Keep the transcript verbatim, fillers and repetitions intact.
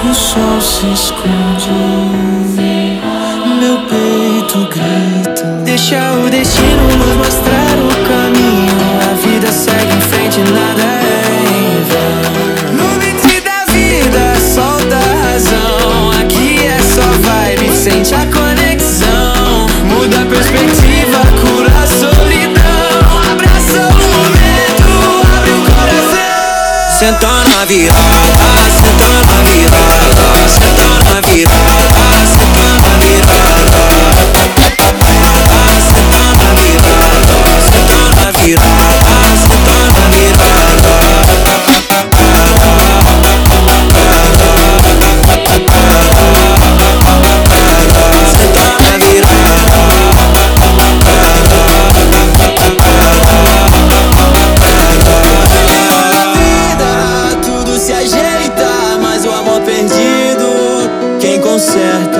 O sol se esconde, meu peito grita. Deixa o destino nos mostrar o caminho. A vida segue em frente, nada é em vão. No limite da vida, solta a razão. Aqui é só vibe, sente a conexão. Muda a perspectiva, cura a solidão. Abraça o momento, abre o coração. Senta na virada, senta na virada, senta na virada, senta na virada, senta na virada, senta na virada, senta na virada. Certo.